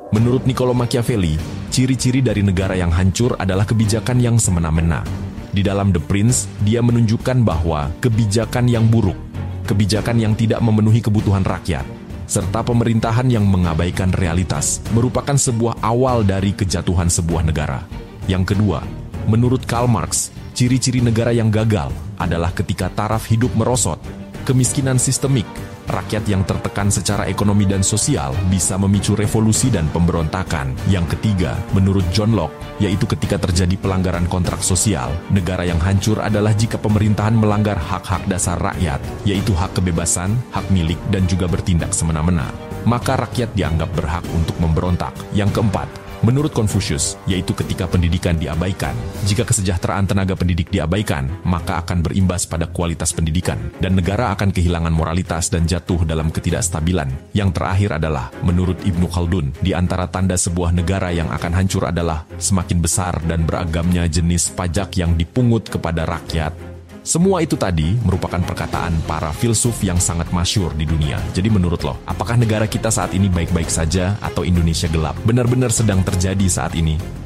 Menurut Niccolo Machiavelli, ciri-ciri dari negara yang hancur adalah kebijakan yang semena-mena. Di dalam The Prince, dia menunjukkan bahwa kebijakan yang buruk, kebijakan yang tidak memenuhi kebutuhan rakyat, serta pemerintahan yang mengabaikan realitas merupakan sebuah awal dari kejatuhan sebuah negara. Yang kedua, menurut Karl Marx, ciri-ciri negara yang gagal adalah ketika taraf hidup merosot, kemiskinan sistemik, rakyat yang tertekan secara ekonomi dan sosial bisa memicu revolusi dan pemberontakan. Yang ketiga, menurut John Locke, yaitu ketika terjadi pelanggaran kontrak sosial, negara yang hancur adalah jika pemerintahan melanggar hak-hak dasar rakyat, yaitu hak kebebasan, hak milik, dan juga bertindak semena-mena. Maka rakyat dianggap berhak untuk memberontak. Yang keempat, menurut Confucius, yaitu ketika pendidikan diabaikan. Jika kesejahteraan tenaga pendidik diabaikan, maka akan berimbas pada kualitas pendidikan, dan negara akan kehilangan moralitas dan jatuh dalam ketidakstabilan. Yang terakhir adalah, menurut Ibnu Khaldun, di antara tanda sebuah negara yang akan hancur adalah semakin besar dan beragamnya jenis pajak yang dipungut kepada rakyat. Semua itu tadi merupakan perkataan para filsuf yang sangat masyhur di dunia. Jadi menurut lo, apakah negara kita saat ini baik-baik saja atau Indonesia gelap? Benar-benar sedang terjadi saat ini.